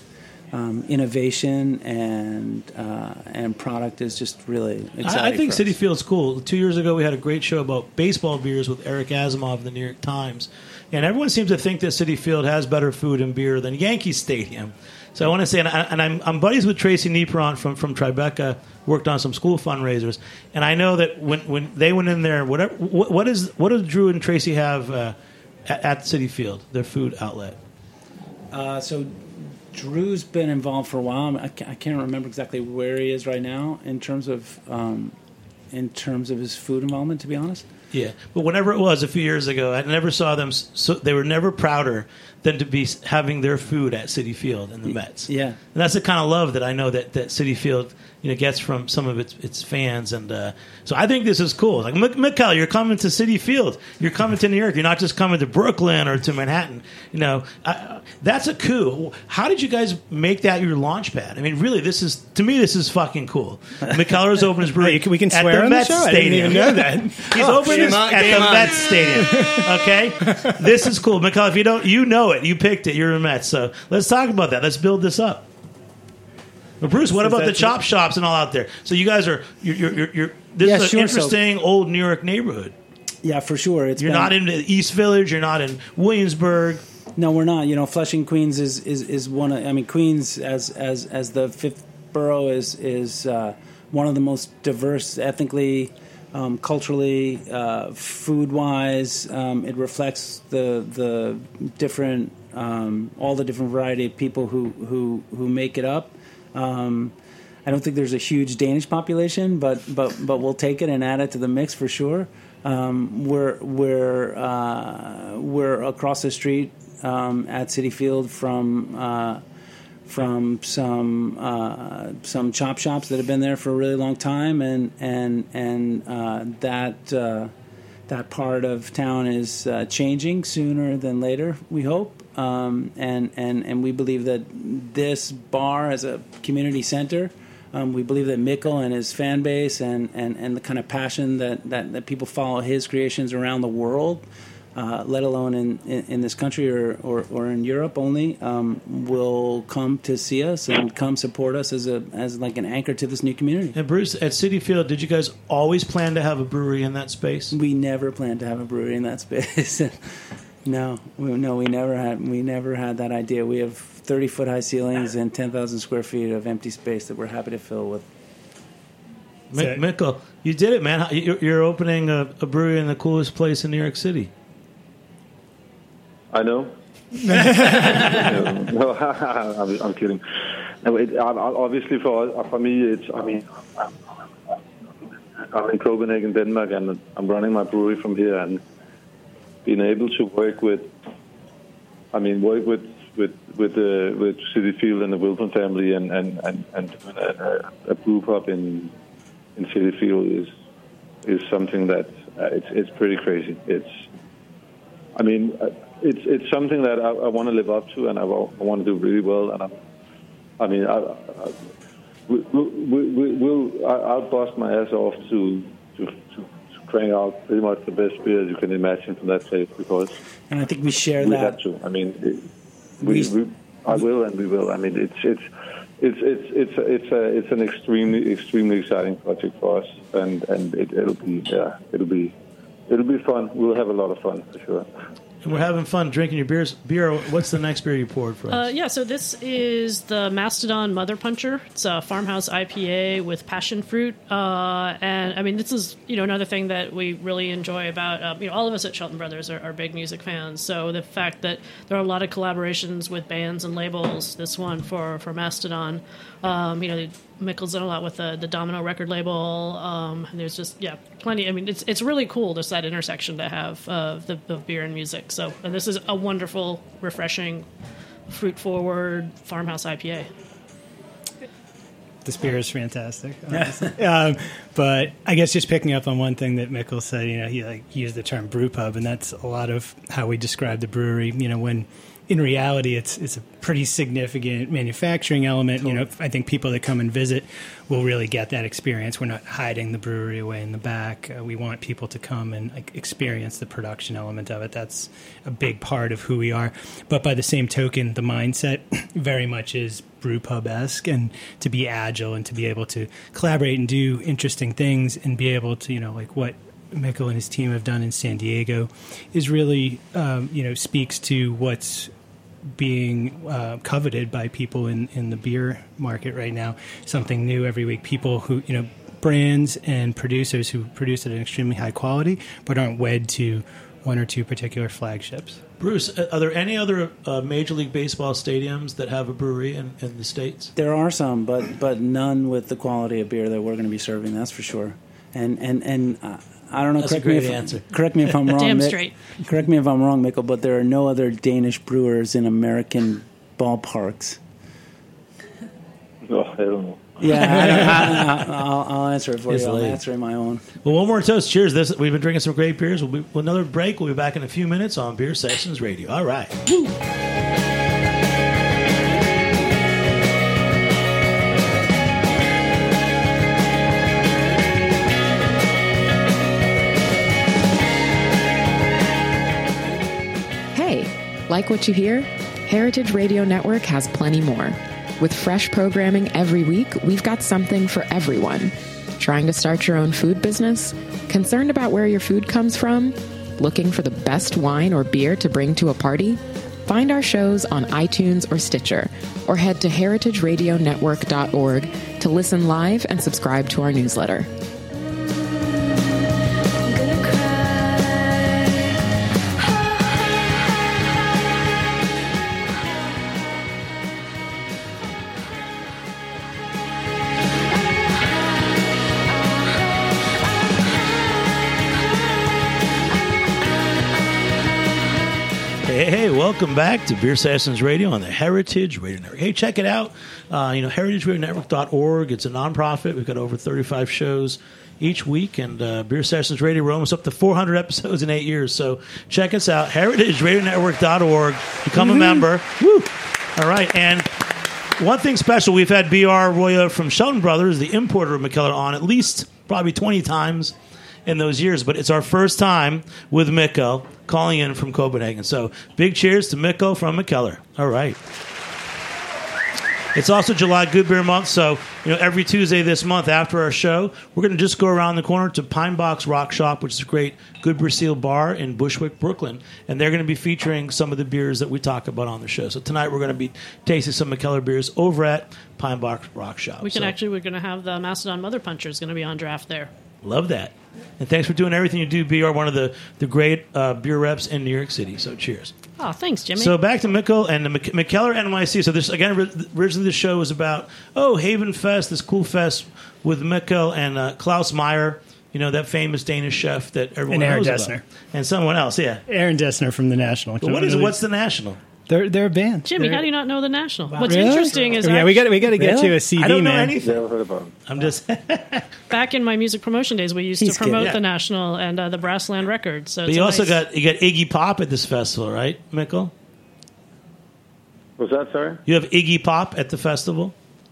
um, innovation and uh, and product is just really exciting. I, I think for Citi us. Field's cool. Two years ago, we had a great show about baseball beers with Eric Asimov of the New York Times. And everyone seems to think that Citi Field has better food and beer than Yankee Stadium. So I want to say, and, I, and I'm, I'm buddies with Tracy Neperon from, from Tribeca, worked on some school fundraisers. And I know that when, when they went in there, whatever, what, what, is, what does Drew and Tracy have uh, at, at Citi Field, their food outlet? Uh, so Drew's been involved for a while. I can't, I can't remember exactly where he is right now in terms of um, in terms of his food involvement, to be honest. Yeah, but whenever it was a few years ago, I never saw them. So they were never prouder than to be having their food at Citi Field and the Mets. Yeah, and that's the kind of love that I know that, that Citi Field, you know, gets from some of its its fans, and uh, so I think this is cool. Like Mikkel, you're coming to Citi Field, you're coming to New York. You're not just coming to Brooklyn or to Manhattan. You know, I, that's a coup. How did you guys make that your launch pad? I mean, really, this is to me, this is fucking cool. Mikkeller's opened his brewery. We can at swear the on Mets the show. Stadium. I didn't even know that. He's opened his on, at game the on. Mets Stadium. Okay, this is cool, Mikkel. If you don't, you know it. You picked it. You're a Mets. So let's talk about that. Let's build this up. But Bruce, what Is about the that chop shops and all out there? So you guys are you're you're, you're, you're this Yeah, is an sure, so- interesting old New York neighborhood. yeah, for sure. It's You're been, not in the East Village. You're not in Williamsburg. No, we're not. You know, Flushing, Queens is, is, is one of. I mean, Queens as as as the fifth borough is is uh, one of the most diverse ethnically, um, culturally, uh, food wise. Um, it reflects the the different um, all the different variety of people who who who make it up. Um, I don't think there's a huge Danish population, but but but we'll take it and add it to the mix for sure. Um, we're we're uh, we're across the street um, at Citi Field from uh, from some uh, some chop shops that have been there for a really long time, and and and uh, that uh, that part of town is uh, changing sooner than later, we hope. Um, and, and, and we believe that this bar as a community center, um, we believe that Mikkel and his fan base and, and, and the kind of passion that, that, that people follow his creations around the world, uh, let alone in, in, in this country or, or, or in Europe only, um, will come to see us and come support us as a as like an anchor to this new community. And Bruce, at Citi Field, did you guys always plan to have a brewery in that space? We never planned to have a brewery in that space. No, we, no, we never had. We never had that idea. We have thirty foot high ceilings and ten thousand square feet of empty space that we're happy to fill with. Mi- Mikkel, you did it, man. You're, you're opening a, a brewery in the coolest place in New York City. I know. no, I'm, I'm kidding. No, it, obviously, for for me, it's. I mean, I'm in Copenhagen, Denmark, and I'm running my brewery from here, and being able to work with, I mean, work with with with the with Citi Field and the Wilson family, and and and, and doing a, a brew pub in in Citi Field is is something that uh, it's it's pretty crazy. It's, I mean, uh, it's it's something that I, I want to live up to, and I, I want to do really well. And I, I mean, I, I, we, we, we, we'll I, I'll bust my ass off to to. to crank out pretty much the best beers you can imagine from that place, because and I think we share we that. have to. I mean, it, we, we, I will and we will. I mean, it's it's it's it's it's it's a, it's an extremely extremely exciting project for us, and and it, it'll be yeah, it'll be it'll be fun. We'll have a lot of fun for sure. And we're having fun drinking your beers. Beer. What's the next beer you poured for us? Uh, yeah, so this is the Mastodon Mother Puncher. It's a farmhouse I P A with passion fruit, uh, and I mean, this is you know another thing that we really enjoy about uh, you know all of us at Shelton Brothers are, are big music fans. So the fact that there are a lot of collaborations with bands and labels. This one for for Mastodon, um, you know, Mikkel's done a lot with the, the Domino record label. Um, and there's just yeah, plenty. I mean, it's it's really cool just that intersection to have uh, the of beer and music. So and this is a wonderful, refreshing, fruit-forward farmhouse I P A. This beer is fantastic. um, but I guess just picking up on one thing that Mikkel said, you know, he like used the term brew pub, and that's a lot of how we describe the brewery. You know, when in reality, it's it's a pretty significant manufacturing element. You know, I think people that come and visit will really get that experience. We're not hiding the brewery away in the back. Uh, we want people to come and like, experience the production element of it. That's a big part of who we are. But by the same token, the mindset very much is brewpub-esque, and to be agile and to be able to collaborate and do interesting things and be able to, you know, like what Mikkel and his team have done in San Diego is really, um, you know, speaks to what's being uh, coveted by people in, in the beer market right now. Something new every week. People who, you know, brands and producers who produce at an extremely high quality but aren't wed to one or two particular flagships. Bruce, are there any other uh, Major League Baseball stadiums that have a brewery in, in the States? There are some, but but none with the quality of beer that we're going to be serving, that's for sure. And, and, and uh, I don't know. That's correct a great me if, answer. Correct me if I'm wrong. Damn Mick, straight. Correct me if I'm wrong, Mikkel, but there are no other Danish brewers in American ballparks. Oh, I don't know. Yeah, I, I, I, I'll, I'll answer it for It's you. I'm late. answering my own. Well, one more toast. Cheers. This We've been drinking some great beers. We'll be, with another break. We'll be back in a few minutes on Beer Sessions Radio. All right. Woo. Like what you hear? Heritage Radio Network has plenty more. With fresh programming every week, we've got something for everyone. Trying to start your own food business? Concerned about where your food comes from? Looking for the best wine or beer to bring to a party? Find our shows on iTunes or Stitcher, or head to heritage radio network dot org to listen live and subscribe to our newsletter. Hey, hey, welcome back to Beer Sessions Radio on the Heritage Radio Network. Hey, check it out. Uh, you know, heritage radio network dot org. It's a nonprofit. We've got over thirty-five shows each week, and uh, Beer Sessions Radio, we're almost up to four hundred episodes in eight years. So check us out, heritage radio network dot org. Become mm-hmm. a member. Woo! All right, and one thing special, we've had B R Roya from Shelton Brothers, the importer of Mikkeller, on at least probably twenty times in those years, but it's our first time with Mikkel calling in from Copenhagen. So big cheers to Mikkel from Mikkeller. All right. It's also July Good Beer Month, so you know every Tuesday this month after our show, we're going to just go around the corner to Pine Box Rock Shop, which is a great Good Beer Seal bar in Bushwick, Brooklyn, and they're going to be featuring some of the beers that we talk about on the show. So tonight we're going to be tasting some Mikkeller beers over at Pine Box Rock Shop. We can so, actually, we're going to have the Mastodon Mother Puncher is going to be on draft there. Love that. And thanks for doing everything you do, B R, one of the, the great uh, beer reps in New York City. So cheers. Oh, thanks, Jimmy. So back to Mikkel and the Mc- Mikkeller N Y C. So this again, originally the show was about, oh, Haven Fest, this cool fest with Mikkel and uh, Klaus Meyer, you know, that famous Danish chef that everyone and Aaron knows Dessner. about. And someone else, yeah. Aaron Dessner from the National. But what is really, what's the National? They're they're a band. Jimmy, they're, how do you not know the National? Wow. What's Really? interesting is yeah, we got we got to get Really? you a C D, I don't know man. anything. Never heard about it. I'm just. back in my music promotion days, we used He's to promote kidding. the National and uh, the Brassland Records. So But it's you a also nice- got you got Iggy Pop at this festival, right, Mikkel? Was that, sorry? You have Iggy Pop at the festival.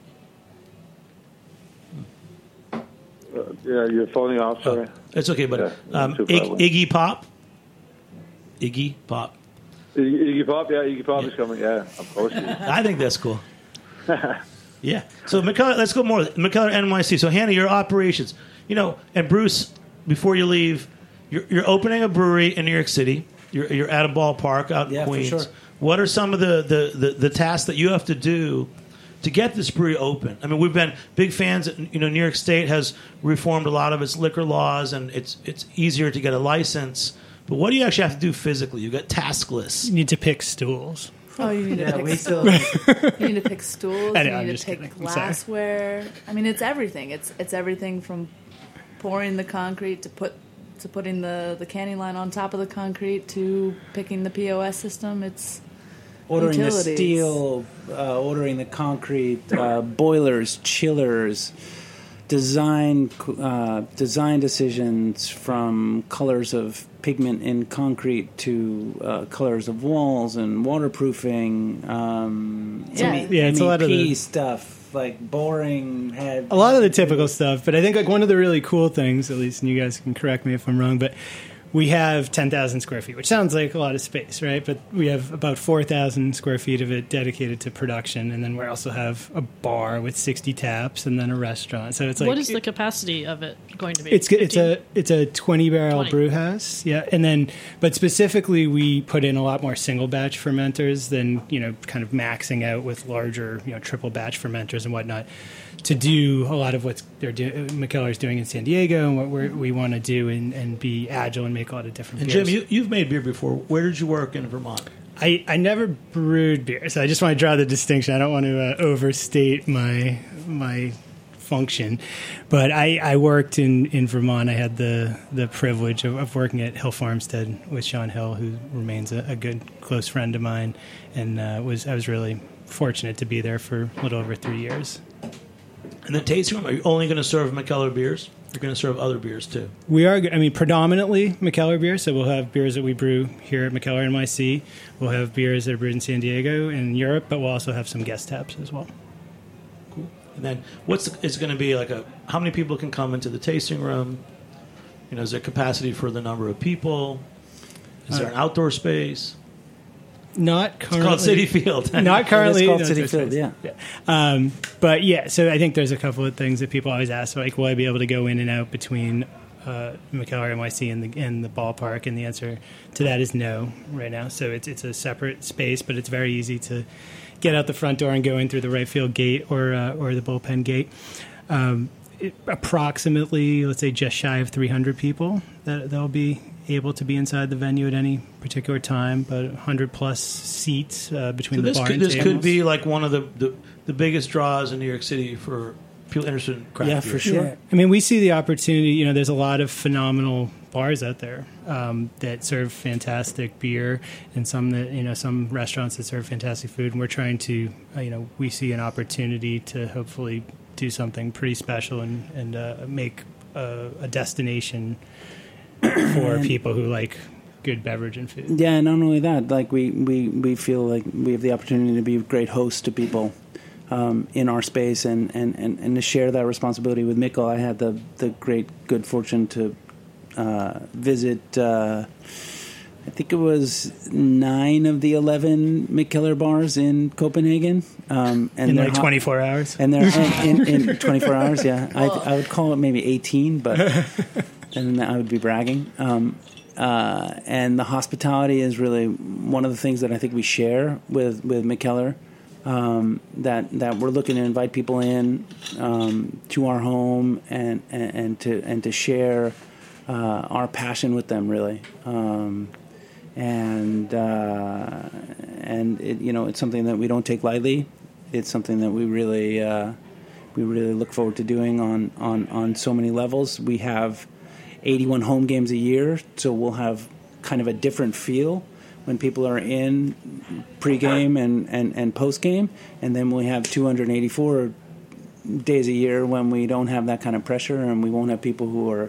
Uh, yeah, you're phoning off, sorry. It's okay, but Yeah, not um, too Ig- far away. Iggy Pop. Iggy Pop. Iggy, Iggy Pop, yeah, Iggy Pop Yeah. is coming, yeah, of course. Yeah. I think that's cool. Yeah. So Mikkeller, let's go more. Mikkeller N Y C. So Hannah, your operations. You know, and Bruce, before you leave, you're, you're opening a brewery in New York City. You're, you're at a ballpark out in Yeah, for Queens. sure. What are some of the, the, the, the tasks that you have to do to get this brewery open? I mean, we've been big fans. You know, New York State has reformed a lot of its liquor laws, and it's it's easier to get a license. But what do you actually have to do physically? You've got task lists. You need to pick stools. Oh, you need to Yeah, pick we still. you need to pick stools. I You know, I'm need just to pick kidding. I'm sorry. glassware. I mean, it's everything. It's it's everything from pouring the concrete to put to putting the the canning line on top of the concrete to picking the P O S system. It's Ordering Utilities. the steel, uh, ordering the concrete, uh, boilers, chillers, design uh, design decisions, from colors of pigment in concrete to uh, colors of walls and waterproofing. Um, Yeah. M- Yeah, it's a lot of M E P the- stuff, like boring head. A lot of the typical stuff, but I think like one of the really cool things, at least, and you guys can correct me if I'm wrong, but we have ten thousand square feet, which sounds like a lot of space, right? But we have about four thousand square feet of it dedicated to production, and then we also have a bar with sixty taps, and then a restaurant. So it's like what is the capacity of it going to be? It's it's a fifteen? it's a twenty barrel twenty. brew house, yeah. And then, but specifically, we put in a lot more single batch fermenters than you know, kind of maxing out with larger, you know, triple batch fermenters and whatnot, to do a lot of what they're do, McKellar's doing in San Diego, and what we're, we want to do, and, and be agile and make a lot of different And beers. Jim, you, you've made beer before. Where did you work in Vermont? I, I never brewed beer, so I just want to draw the distinction. I don't want to uh, overstate my my function, but I, I worked in, in Vermont. I had the the privilege of, of working at Hill Farmstead with Sean Hill, who remains a, a good close friend of mine, and uh, was I was really fortunate to be there for a little over three years. And the tasting room, are you only going to serve McKellar beers? You're going to serve other beers too. We are, I mean, predominantly McKellar beer. So we'll have beers that we brew here at McKellar N Y C. We'll have beers that are brewed in San Diego and Europe, but we'll also have some guest taps as well. Cool. And then what's the, it's going to be like a, how many people can come into the tasting room? You know, is there capacity for the number of people? Is there an outdoor space? Not currently. It's called City Field. Not currently. It's called no, City it's Field, space. yeah. Um, but yeah, so I think there's a couple of things that people always ask, like, will I be able to go in and out between uh, McKellar N Y C and the and the ballpark? And the answer to that is no right now. So it's it's a separate space, but it's very easy to get out the front door and go in through the right field gate or uh, or the bullpen gate. Um, it, approximately, let's say, just shy of three hundred people that they'll be able to be inside the venue at any particular time, but one hundred plus seats uh, between So the this bar could, and this tables. could be like one of the, the, the biggest draws in New York City for people interested in craft Yeah, beer. for sure. Yeah. I mean, we see the opportunity. You know, there's a lot of phenomenal bars out there um, that serve fantastic beer, and some that you know, some restaurants that serve fantastic food. And we're trying to, uh, you know, we see an opportunity to hopefully do something pretty special and and uh, make a, a destination for people who like good beverage and food. Yeah, not only that, like we, we, we feel like we have the opportunity to be great hosts to people um, in our space, and, and, and, and to share that responsibility with Mikkel. I had the, the great good fortune to uh, visit, uh, I think it was nine of the eleven McKellar bars in Copenhagen. Um, and In they're like hot- twenty-four hours. And they're in, in, in twenty-four hours, yeah. I, I would call it maybe eighteen, but and then I would be bragging. Um, uh, and the hospitality is really one of the things that I think we share with with McKellar. Um, that that we're looking to invite people in um, to our home and, and, and to and to share uh, our passion with them, really. Um, and uh, and it, you know, it's something that we don't take lightly. It's something that we really uh, we really look forward to doing on, on, on so many levels. We have eighty-one home games a year, so we'll have kind of a different feel when people are in pregame and, and, and postgame, and then we have two hundred eighty-four days a year when we don't have that kind of pressure, and we won't have people who are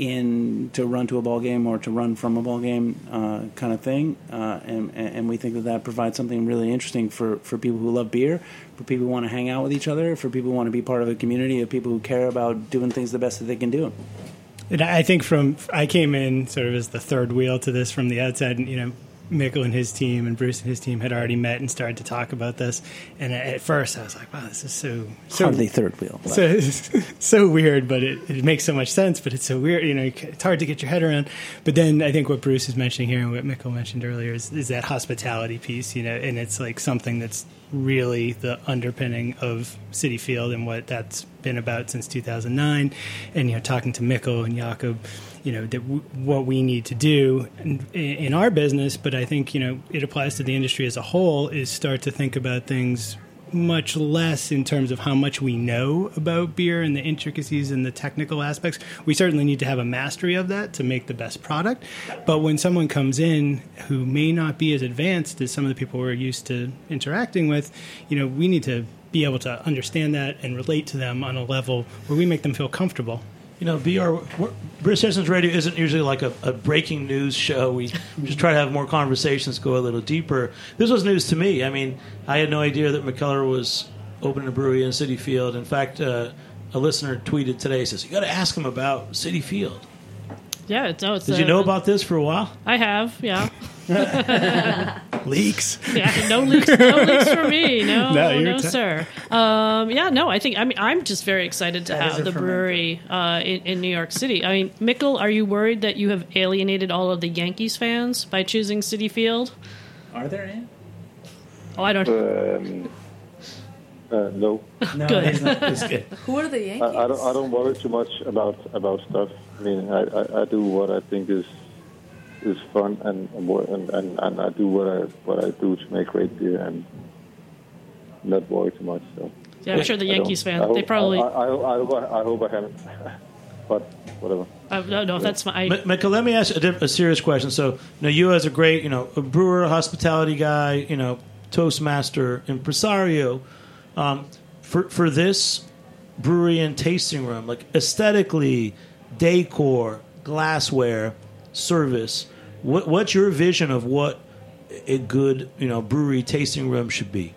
in to run to a ball game or to run from a ball game uh, kind of thing, uh, and, and we think that that provides something really interesting for, for people who love beer, for people who want to hang out with each other, for people who want to be part of a community of people who care about doing things the best that they can do. And I think from I came in sort of as the third wheel to this from the outside, and you know, Mikkel and his team and Bruce and his team had already met and started to talk about this. And at first, I was like, "Wow, this is so so Hardly third wheel, but. so so weird." But it, it makes so much sense. But it's so weird, you know. It's hard to get your head around. But then I think what Bruce is mentioning here and what Mikkel mentioned earlier is, is that hospitality piece, you know, and it's like something that's really the underpinning of City Field and what that's been about since two thousand nine. And you know, talking to Mikkel and Jakob, you know, that w- what we need to do in, in our business, but I think, you know, it applies to the industry as a whole, is start to think about things much less in terms of how much we know about beer and the intricacies and the technical aspects. We certainly need to have a mastery of that to make the best product. But when someone comes in who may not be as advanced as some of the people we're used to interacting with, you know, we need to be able to understand that and relate to them on a level where we make them feel comfortable. You know, B R, British Citizens Radio isn't usually like a, a breaking news show. We just try to have more conversations, go a little deeper. This was news to me. I mean, I had no idea that Mikkeller was opening a brewery in Citi Field. In fact, uh, a listener tweeted today, says, you got to ask him about Citi Field. Yeah, it's, no, it's Did uh, you know about this for a while? I have, yeah. Leaks. Yeah, no leaks. No leaks for me. No, No, no, you're t- sir. Um, yeah, no. I think. I mean, I'm just very excited to That is have a the ferment. brewery uh, in, in New York City. I mean, Mikkel, are you worried that you have alienated all of the Yankees fans by choosing Citi Field? Are there any? Oh, I don't. Um, uh, no, No, Good. he's not. It's good. Who are the I, Yankees? I don't. I don't worry too much about about stuff. I mean, I, I, I do what I think is is fun, and and, what- and and and I do what I what I do to make great beer, and not worry too much. So Yeah, I'm sure the I don't- Yankees I fans. hope- They probably. I, I, I, I, hope I, I hope I haven't. But whatever. Uh, no, no, that's my. I, M- Mikkel, let me ask a, diff- a serious question. So, you know, you as a great, you know, a brewer, a hospitality guy, you know, Toastmaster, impresario, um, for for this brewery and tasting room, like aesthetically, decor, glassware, service, what what's your vision of what a good, you know, brewery tasting room should be?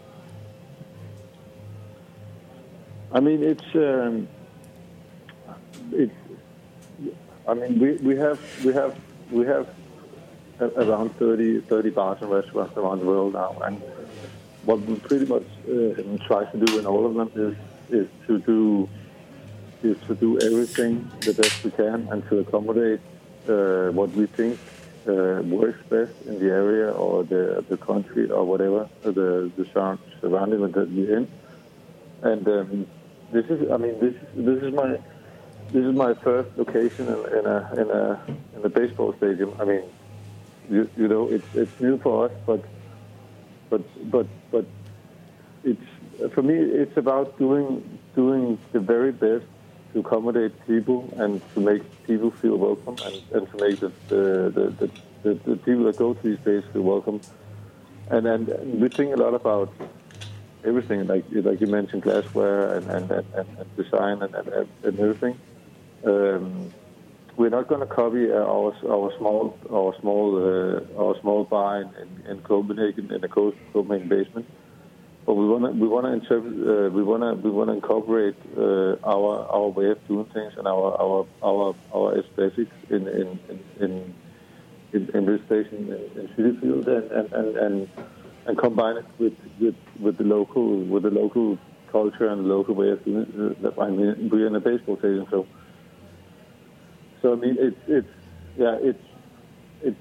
I mean, it's um, it's. I mean, we, we have we have we have a- around thirty, thirty bars and restaurants around the world now, and what we pretty much uh, try to do in all of them is is to do is to do everything the best we can and to accommodate uh, what we think uh, works best in the area or the the country or whatever the the surround- surrounding that we're in. And um, this is, I mean, this this is my this is my first location in, in a in a in a baseball stadium. I mean, you, you know, it's it's new for us, but but but but it's for me. It's about doing doing the very best to accommodate people and to make people feel welcome and, and to make the the, the, the, the the people that go to these places feel welcome. And and we think a lot about everything, like like you mentioned, glassware and and, and, and design and, and, and everything. Um, we're not going to copy our our small our small uh, our small bar in, in, in Copenhagen in the coast Copenhagen basement, but we want to we want to interpret uh, we want to we want to incorporate uh, our our way of doing things and our our our our aesthetics in in in in, in this station in, in Citi Field and and and. and and combine it with, with, with the local with the local culture and the local way of doing it. I mean, we're in a baseball stadium, so so I mean, it's it's yeah, it's it's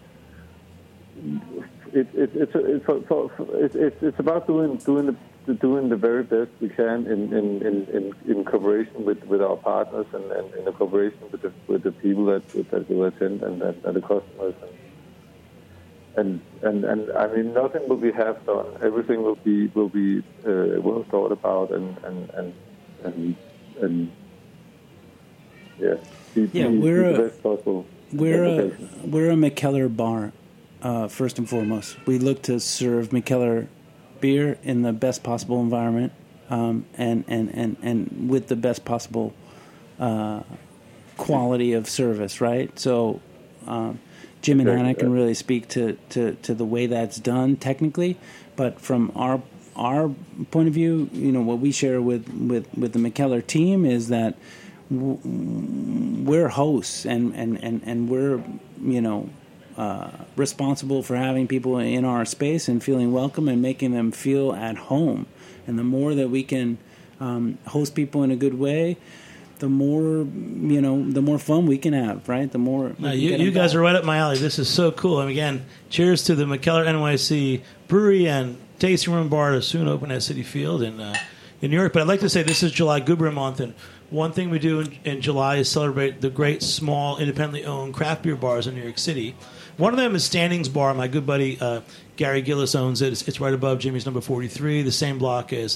it, it, it's it's for, for, it's it's it's about doing doing the doing the very best we can in in, in, in, in cooperation with, with our partners and, and in the cooperation with the with the people that that will attend and, and, and the customers. And, And, and and I mean, nothing will be half done. Everything will be will be uh, well thought about and and and and, and yeah, be, Yeah, be, we're be the a- best possible. We're a, application. we're a Mikkeller bar, uh, first and foremost. We look to serve Mikkeller beer in the best possible environment um, and, and, and, and with the best possible uh, quality of service, right? So um, Jim and Okay, Anna can yeah. really speak to, to, to the way that's done technically, but from our our point of view, you know, what we share with, with, with the Mikkeller team is that w- we're hosts and, and, and, and we're, you know, uh, responsible for having people in our space and feeling welcome and making them feel at home. And the more that we can um, host people in a good way, the more, you know, the more fun we can have, right? The more we No, can you get you them guys back. are right up my alley. This is so cool. And again, cheers to the Mikkeller N Y C Brewery and Tasting Room Bar to soon open at Citi Field in uh, in New York. But I'd like to say this is July Good Beer Month, and one thing we do in, in July is celebrate the great small, independently owned craft beer bars in New York City. One of them is Standings Bar. My good buddy uh, Gary Gillis owns it. It's, it's right above Jimmy's Number forty-three, the same block as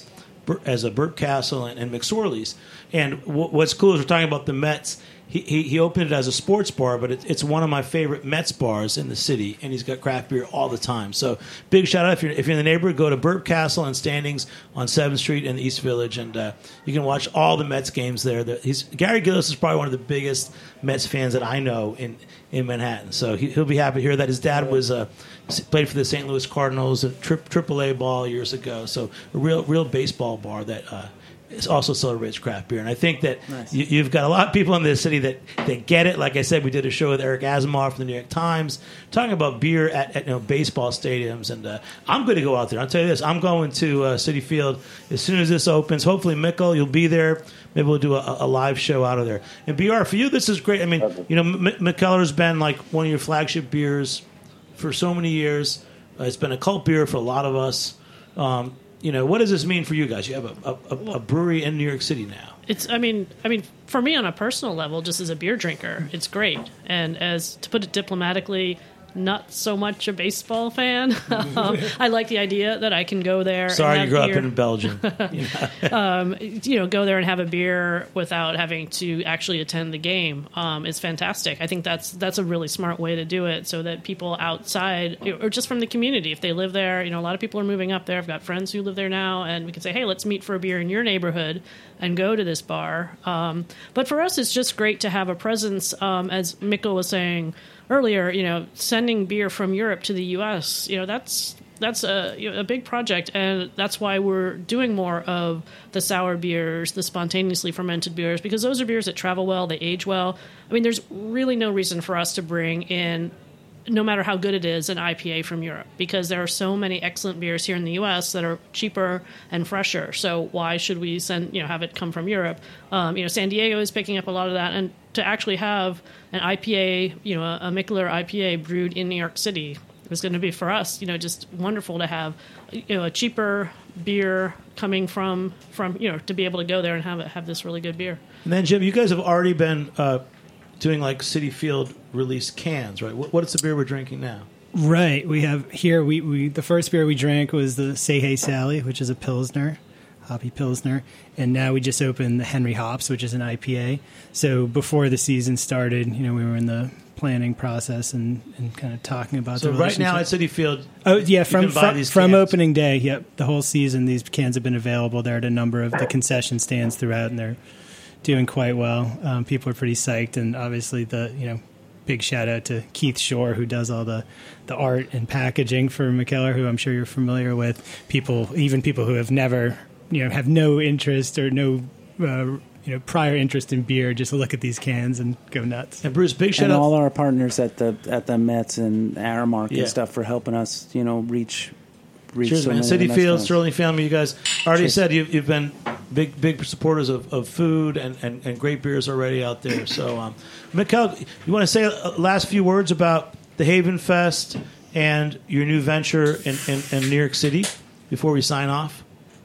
as a Burt Castle and, and McSorley's. And w- what's cool is we're talking about the Mets. He, he he opened it as a sports bar, but it, it's one of my favorite Mets bars in the city, and he's got craft beer all the time. So big shout out if you're if you're in the neighborhood, go to Burt Castle and Standings on seventh Street in the East Village, and uh, you can watch all the Mets games there. The, he's Gary Gillis is probably one of the biggest Mets fans that I know in, in Manhattan. So he, he'll be happy to hear that his dad was uh, played for the Saint Louis Cardinals, a tri- triple A ball years ago. So a real real baseball bar that. Uh, It also celebrates craft beer, and I think that nice. you, you've got a lot of people in this city that, that get it. Like I said, we did a show with Eric Asimov from the New York Times talking about beer at, at you know, baseball stadiums, and uh, I'm going to go out there. I'll tell you this: I'm going to uh, Citi Field as soon as this opens. Hopefully, Mikkel, you'll be there. Maybe we'll do a, a live show out of there. And B R, for you, this is great. I mean, you know, M- Mikkeller's been like one of your flagship beers for so many years. Uh, it's been a cult beer for a lot of us. Um, You know, what does this mean for you guys? You have a, a, a brewery in New York City now. It's, I mean, I mean, for me on a personal level, just as a beer drinker, it's great. And as to put it diplomatically, not so much a baseball fan. um, I like the idea that I can go there. Sorry, and you have grew beer. up in Belgium. You know? um, you know, go there and have a beer without having to actually attend the game. Um, it's fantastic. I think that's that's a really smart way to do it, so that people outside or just from the community, if they live there, you know, a lot of people are moving up there. I've got friends who live there now, and we can say, hey, let's meet for a beer in your neighborhood and go to this bar. Um, but for us, it's just great to have a presence, um, as Mikkel was saying earlier, you know, sending beer from Europe to the U S, you know, that's that's a, you know, a big project, and that's why we're doing more of the sour beers, the spontaneously fermented beers, because those are beers that travel well, they age well. I mean, there's really no reason for us to bring in, no matter how good it is, an I P A from Europe, because there are so many excellent beers here in the U S that are cheaper and fresher. So why should we send, you know, have it come from Europe? Um, you know, San Diego is picking up a lot of that, and to actually have an I P A, you know, a, a Mikkeller I P A brewed in New York City is going to be, for us, you know, just wonderful to have, you know, a cheaper beer coming from, from you know, to be able to go there and have it, have this really good beer. And then, Jim, you guys have already been uh, doing like Citi Field release cans, right? What, what is the beer we're drinking now? Right. We have here, we, we the first beer we drank was the Say Hey Sally, which is a Pilsner, hoppy Pilsner. And now we just opened the Henry Hops, which is an I P A. So before the season started, you know, we were in the planning process and, and kind of talking about so the right now at relationship. Citi Field, Oh, yeah, from, you can buy from, these from cans. opening day, yep, the whole season, these cans have been available. They're at a number of the concession stands throughout, and they're doing quite well. Um, people are pretty psyched, and obviously the, you know, big shout out to Keith Shore, who does all the, the art and packaging for Mikkeller, who I'm sure you're familiar with. People, even people who have never, you know, have no interest or no, uh, you know, prior interest in beer, just look at these cans and go nuts. And Bruce, big shout and out. all our partners at the at the Mets and Aramark Yeah. and stuff for helping us, you know, reach. reach Cheers, so man. many Citi Mets Field, fans. Sterling Family, you guys already Cheers. said you've, you've been big big supporters of, of food and, and, and great beers already out there. So, um, Mikkel, you want to say a last few words about the Haven Fest and your new venture in, in, in New York City before we sign off?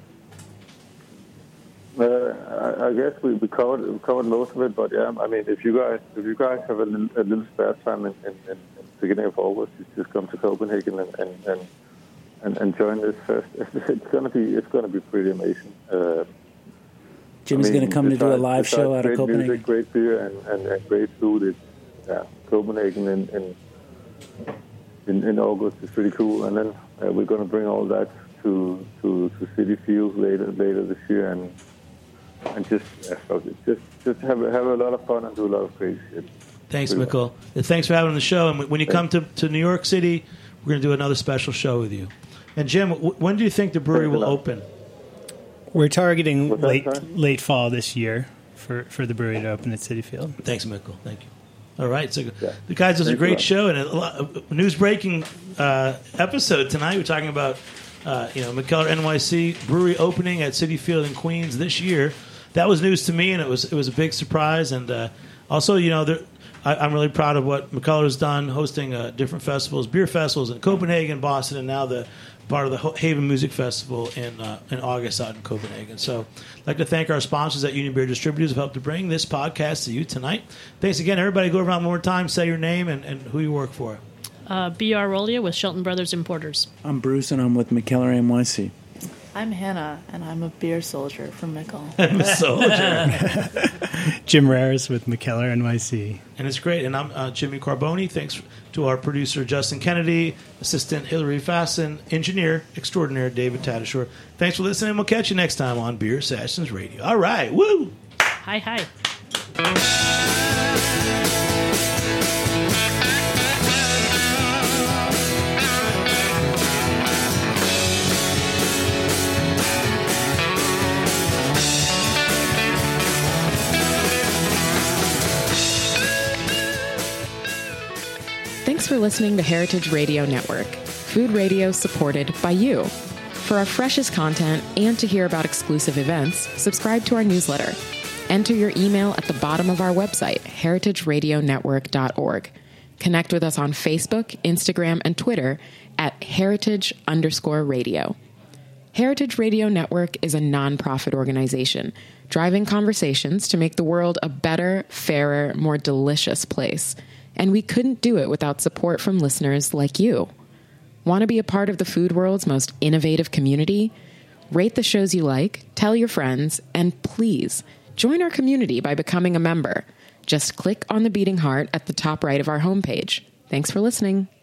Uh, I, I guess we, we covered we covered most of it, but yeah, I mean, if you guys if you guys have a, little- a little spare time in, in, in, in the beginning of August, you just come to Copenhagen and and, and, and, and join this fest. It's gonna be it's gonna be pretty amazing. Uh, Jimmy's I mean, going to come to do a besides- live besides show out great of Copenhagen. Music, great beer, and, and, and great food. It's, yeah, Copenhagen in, in in in August is pretty cool, and then uh, we're going to bring all that to to to Citi Field later later this year, and and just yeah, fuck it. just just have a, have a lot of fun and do a lot of crazy shit. Thanks, Pretty Mikkel. And thanks for having the show. And when you come to, to New York City, we're going to do another special show with you. And Jim, w- when do you think the brewery will open? We're targeting What's that, late sorry? late fall this year for, for the brewery to open at Citi Field. Thanks, Mikkel. Thank you. All right. So Yeah. the guys does a Thanks a great lot. show and a, lot, a news breaking uh, episode tonight. We're talking about uh, you know Mikkeller N Y C brewery opening at Citi Field in Queens this year. That was news to me, and it was it was a big surprise. And uh, also, you know, there, I, I'm really proud of what Mikkeller has done, hosting uh, different festivals, beer festivals in Copenhagen, Boston, and now the part of the Ho- Haven Music Festival in uh, in August out in Copenhagen. So I'd like to thank our sponsors at Union Beer Distributors who helped to bring this podcast to you tonight. Thanks again, everybody. Go around one more time, say your name and, and who you work for. Uh, B R Rolia with Shelton Brothers Importers. I'm Bruce, and I'm with Mikkeller N Y C. I'm Hannah, and I'm a beer soldier from Mickle. I'm a soldier. Jim Rares with McKellar N Y C. And it's great. And I'm uh, Jimmy Carboni. Thanks to our producer, Justin Kennedy, assistant Hillary Fasten, engineer extraordinaire David Tadashore. Thanks for listening. We'll catch you next time on Beer Sessions Radio. All right. Woo! Hi, hi. Thanks for listening to Heritage Radio Network, food radio supported by you. For our freshest content and to hear about exclusive events, subscribe to our newsletter. Enter your email at the bottom of our website, heritage radio network dot org. Connect with us on Facebook, Instagram, and Twitter at heritage underscore radio. Heritage Radio Network is a nonprofit organization driving conversations to make the world a better, fairer, more delicious place. And we couldn't do it without support from listeners like you. Want to be a part of the food world's most innovative community? Rate the shows you like, tell your friends, and please join our community by becoming a member. Just click on the beating heart at the top right of our homepage. Thanks for listening.